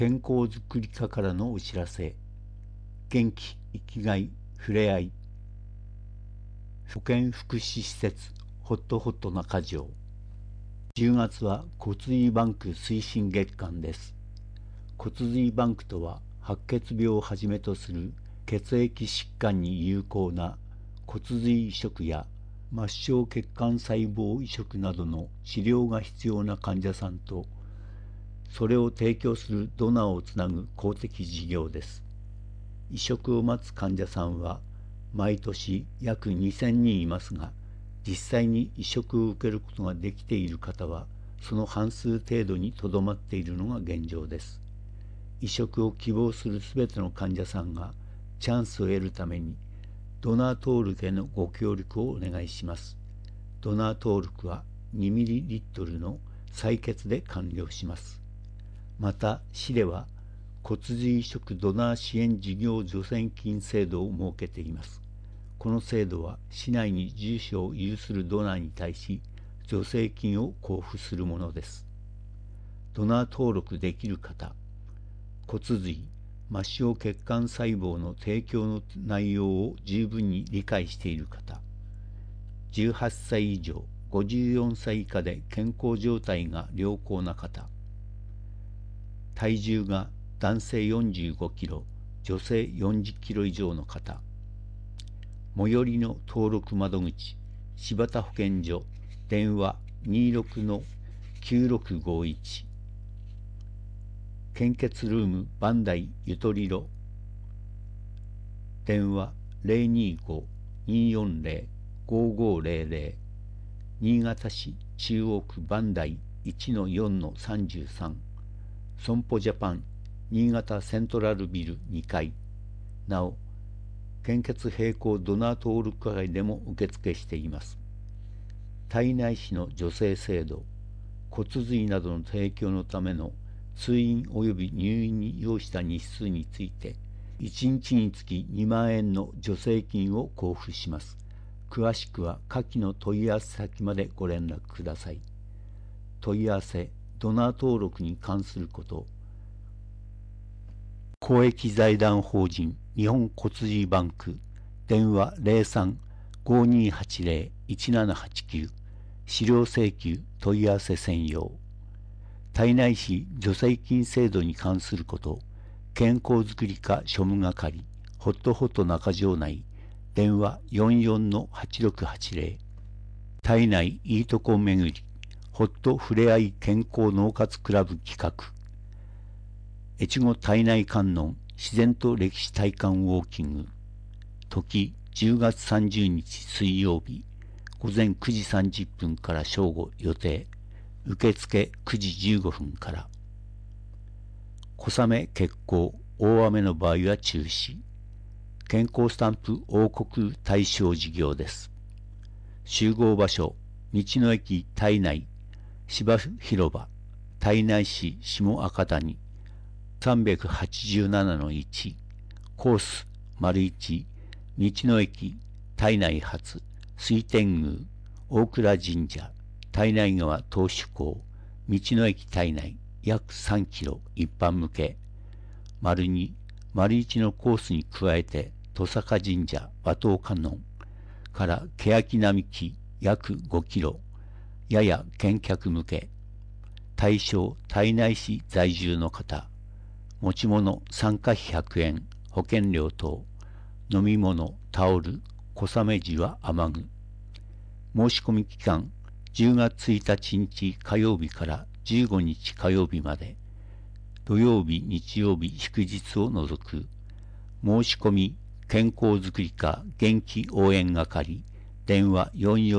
健康づくり課からのお知らせ。元気、生きがい、ふれあい。保健福祉施設、ホットホット中条。10月は骨髄バンク推進月間です。骨髄バンクとは、白血病をはじめとする血液疾患に有効な骨髄移植や末梢血管細胞移植などの治療が必要な患者さんと、それを提供するドナーをつなぐ公的事業です。移植を待つ患者さんは毎年約2000人いますが、実際に移植を受けることができている方はその半数程度にとどまっているのが現状です。移植を希望するすべての患者さんがチャンスを得るために、ドナー登録へのご協力をお願いします。ドナー登録は 2ml の採血で完了します。また、市では骨髄移植ドナー支援事業助成金制度を設けています。この制度は市内に住所を有するドナーに対し助成金を交付するものです。ドナー登録できる方、骨髄、末梢血管細胞の提供の内容を十分に理解している方、18歳以上、54歳以下で健康状態が良好な方、体重が男性45キロ、女性40キロ以上の方、最寄りの登録窓口、柴田保健所、電話26-9651、献血ルームバンダイゆとりろ、電話025-240-5500、新潟市中央区バンダイ 1-4-33、損保ジャパン新潟セントラルビル2階。なお、献血並行ドナー登録会でも受付しています。胎内市の助成制度、骨髄などの提供のための通院及び入院に要した日数について、1日につき2万円の助成金を交付します。詳しくは下記の問い合わせ先までご連絡ください。問い合わせ、ドナー登録に関すること、公益財団法人日本骨髄バンク、電話03-5280-1789、資料請求問い合わせ専用。胎内市助成金制度に関すること、健康づくり課庶務係、ホットホット中条内、電話44-8680、胎内いいとこ巡り、ホットふれあい健康脳活クラブ企画、越後胎内観音自然と歴史体感ウォーキング、時10月30日水曜日、午前9時30分から正午予定、受付9時15分から。小雨欠航、大雨の場合は中止。健康スタンプ王国対象事業です。集合場所、道の駅胎内、芝広場、胎内市下赤谷、387-1、コース、1、道の駅、胎内発、水天宮、大倉神社、胎内川投手港、道の駅胎内、約3キロ、一般向け、2、1のコースに加えて、戸坂神社、和東観音から欅並木、約5キロ、やや見客向け、対象、胎内市在住の方、持ち物参加費100円、保険料等、飲み物、タオル、小雨時は雨具。申し込み期間、10月1日火曜日から15日火曜日まで、土曜日、日曜日、祝日を除く。申し込み、健康づくり課元気応援係、電話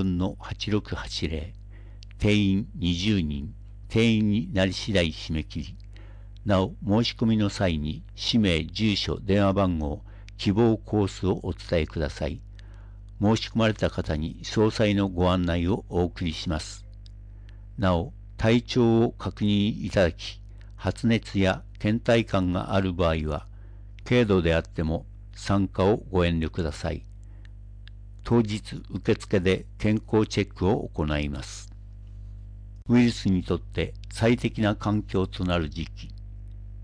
44-8680、定員20人、定員になり次第締め切り。なお、申し込みの際に、氏名、住所、電話番号、希望コースをお伝えください。申し込まれた方に詳細のご案内をお送りします。なお、体調を確認いただき、発熱や倦怠感がある場合は、軽度であっても参加をご遠慮ください。当日受付で健康チェックを行います。ウイルスにとって最適な環境となる時期、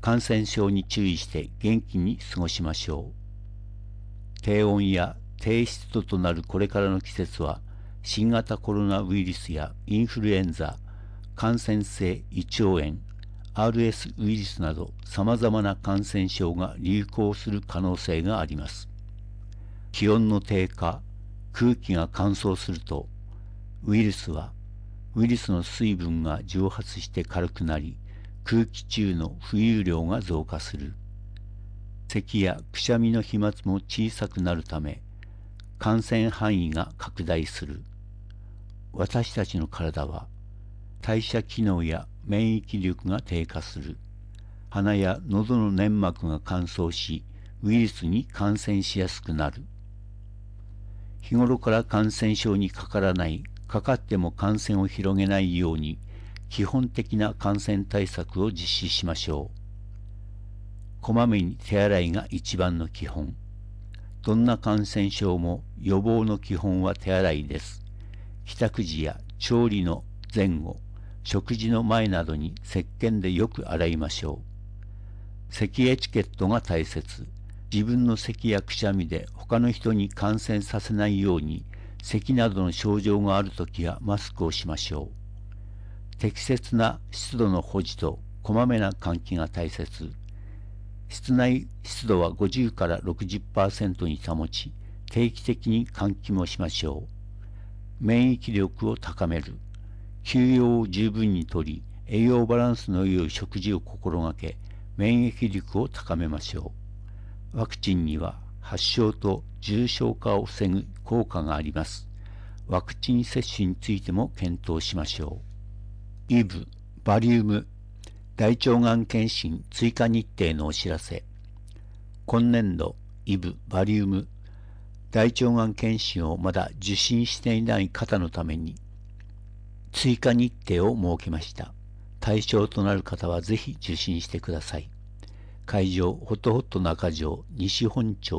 感染症に注意して元気に過ごしましょう。低温や低湿度となるこれからの季節は、新型コロナウイルスやインフルエンザ、感染性胃腸炎、RS ウイルスなどさまざまな感染症が流行する可能性があります。気温の低下、空気が乾燥すると、ウイルスの水分が蒸発して軽くなり、空気中の浮遊量が増加する。咳やくしゃみの飛沫も小さくなるため、感染範囲が拡大する。私たちの体は、代謝機能や免疫力が低下する。鼻や喉の粘膜が乾燥し、ウイルスに感染しやすくなる。日頃から感染症にかからない、かかっても感染を広げないように、基本的な感染対策を実施しましょう。こまめに手洗いが一番の基本。どんな感染症も予防の基本は手洗いです。帰宅時や調理の前後、食事の前などに石鹸でよく洗いましょう。咳エチケットが大切。自分の咳やくしゃみで他の人に感染させないように、咳などの症状があるときはマスクをしましょう。適切な湿度の保持とこまめな換気が大切。室内湿度は50から 60% に保ち、定期的に換気もしましょう。免疫力を高める。休養を十分にとり、栄養バランスの良い食事を心がけ、免疫力を高めましょう。ワクチンには発症と重症化を防ぐ効果があります。ワクチン接種についても検討しましょう。イブ、バリウム、大腸がん検診追加日程のお知らせ。今年度、イブ、バリウム、大腸がん検診をまだ受診していない方のために、追加日程を設けました。対象となる方はぜひ受診してください。会場、ホトホト中条、西本町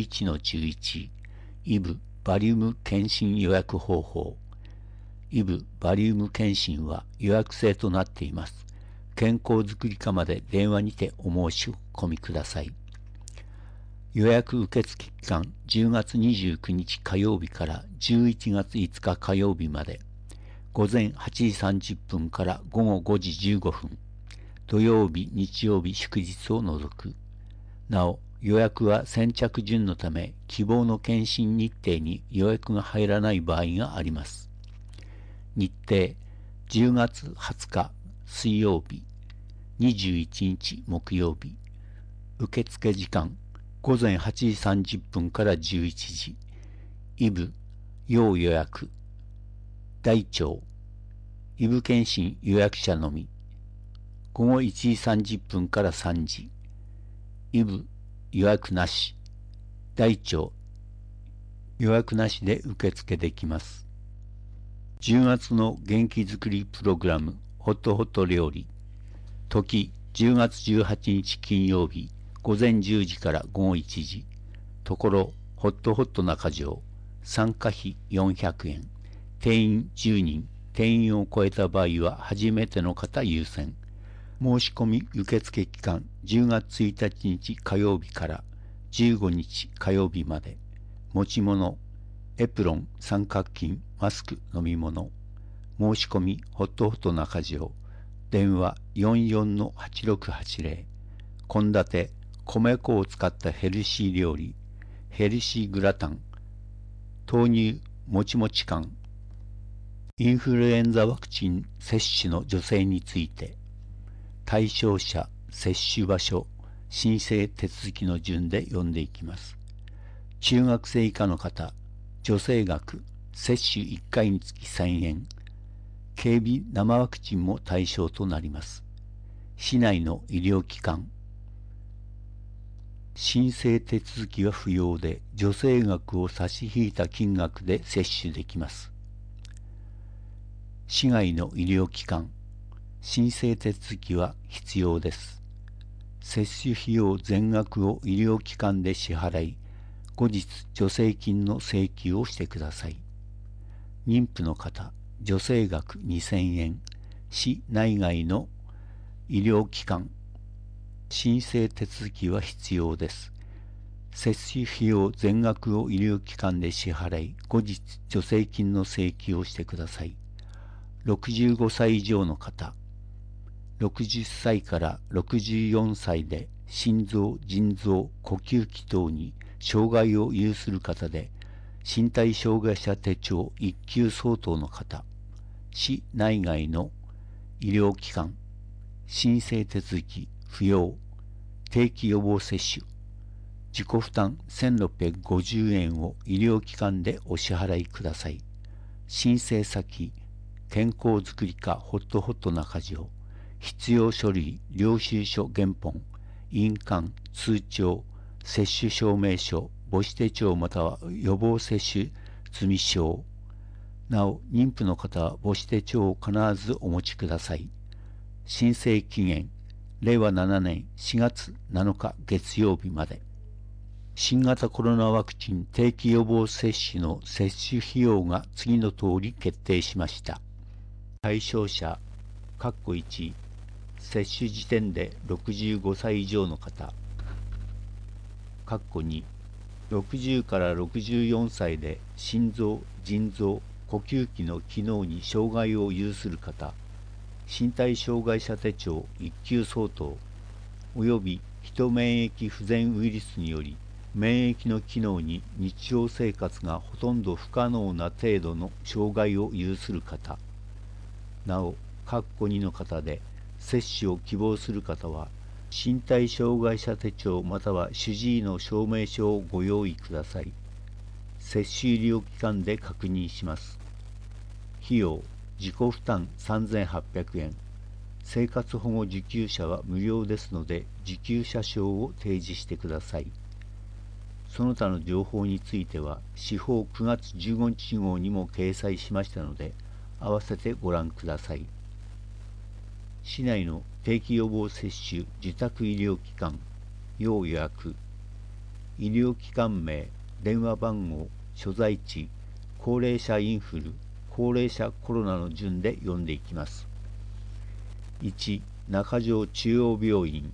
11-11、イブ、バリウム検診予約方法。イブ、バリウム検診は予約制となっています。健康づくり課まで電話にてお申し込みください。予約受付期間10月29日火曜日から11月5日火曜日まで、午前8時30分から午後5時15分、土曜日、日曜日、祝日を除く。なお、予約は先着順のため、希望の検診日程に予約が入らない場合があります。日程、10月20日水曜日、21日木曜日。受付時間、午前8時30分から11時。イブ、要予約。大腸、イブ検診予約者のみ。午後1時30分から3時。イブ、予約なし。大腸、予約なしで受付できます。10月の元気づくりプログラム、ホトホト料理。時、10月18日金曜日、午前10時から午後1時。ところ、ホットホット中条。参加費400円。定員10人。定員を超えた場合は初めての方優先。申し込み受付期間10月1日火曜日から15日火曜日まで。持ち物、エプロン、三角巾、マスク、飲み物。申し込みホットホット中条。電話 44-8680。献立、米粉を使ったヘルシー料理、ヘルシーグラタン、豆乳もちもち感。インフルエンザワクチン接種の助成について、対象者、接種場所、申請手続きの順で読んでいきます。中学生以下の方、助成額、接種1回につき1000円。経鼻生ワクチンも対象となります。市内の医療機関。申請手続きは不要で、助成額を差し引いた金額で接種できます。市外の医療機関。申請手続きは必要です。接種費用全額を医療機関で支払い、後日助成金の請求をしてください。妊婦の方、助成額2000円。市内外の医療機関。申申請手続きは必要です。接種費用全額を医療機関で支払い、後日助成金の請求をしてください。65歳以上の方、60歳から64歳で心臓、腎臓、呼吸器等に障害を有する方で、身体障害者手帳1級相当の方、市内外の医療機関、申請手続き不要、定期予防接種、自己負担1650円を医療機関でお支払いください。申請先、健康づくり課ホットホット中条、必要書類、領収書原本、印鑑、通帳、接種証明書、母子手帳または予防接種済証。なお、妊婦の方は母子手帳を必ずお持ちください。申請期限、令和7年4月7日月曜日まで。新型コロナワクチン定期予防接種の接種費用が次の通り決定しました。対象者、1、接種時点で65歳以上の方、2、60から64歳で心臓、腎臓、呼吸器の機能に障害を有する方、身体障害者手帳1級相当、およびヒ免疫不全ウイルスにより免疫の機能に日常生活がほとんど不可能な程度の障害を有する方、なお、2の方で接種を希望する方は、身体障害者手帳または主治医の証明書をご用意ください。接種医療機関で確認します。費用、自己負担3800円。生活保護受給者は無料ですので、受給者証を提示してください。その他の情報については、司法9月15日号にも掲載しましたので、合わせてご覧ください。市内の定期予防接種受託医療機関、要予約、医療機関名、電話番号、所在地、高齢者インフル、高齢者コロナの順で読んでいきます。1、中条中央病院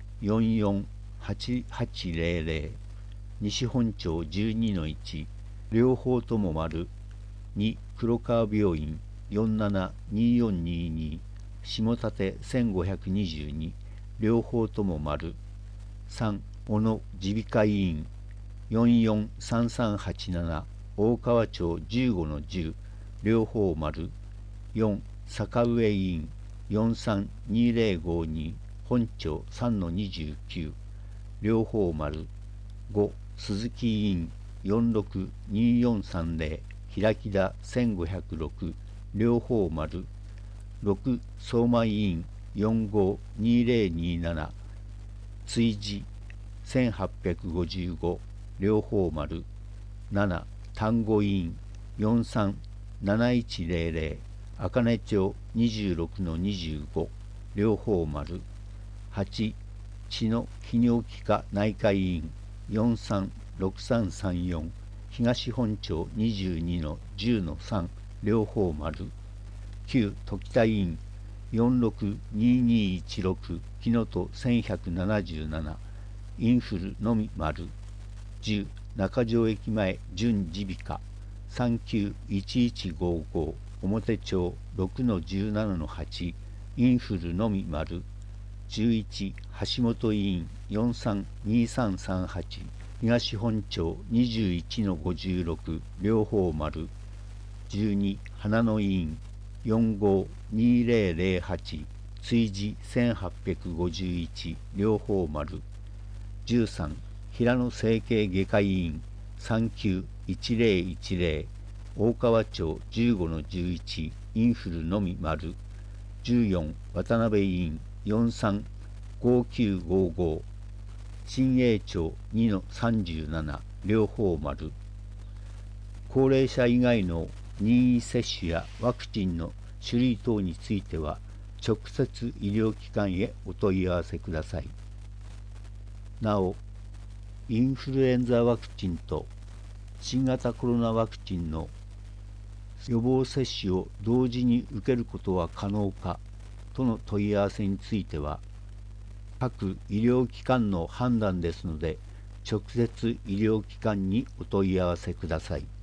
448800 西本町 12-1 両方とも丸。2、黒川病院 472422 下館1522両方とも丸。3、小野耳鼻科医院 443387 大川町 15-10 両方丸。4、坂上医院 432052 本町 3-29 両方丸。5、鈴木医院 462430 平木田1506両方丸。6、相馬医院 452027 追事1855両方丸。7、丹後医院 437100 茜町 26-25 両方丸。8、血の泌尿器科内科医院 436334 東本町 22-10-3 両方丸。9、時田医院 462216 木の戸1177インフルのみ丸。10、中条駅前準耳鼻科 391155 表町 6-17-8 インフルのみ丸。11、橋本医院 432338 東本町 21-56 両方丸。12、花の医院 452008 追事1851両方丸。13、平野整形外科医院 391010 大川町 15-11 インフルのみ丸。14、渡辺医院 435955 新栄町 2-37 両方丸。高齢者以外の任意接種やワクチンの種類等については直接医療機関へお問い合わせください。なお、インフルエンザワクチンと新型コロナワクチンの予防接種を同時に受けることは可能かとの問い合わせについては、 各医療機関の判断ですので、直接医療機関にお問い合わせください。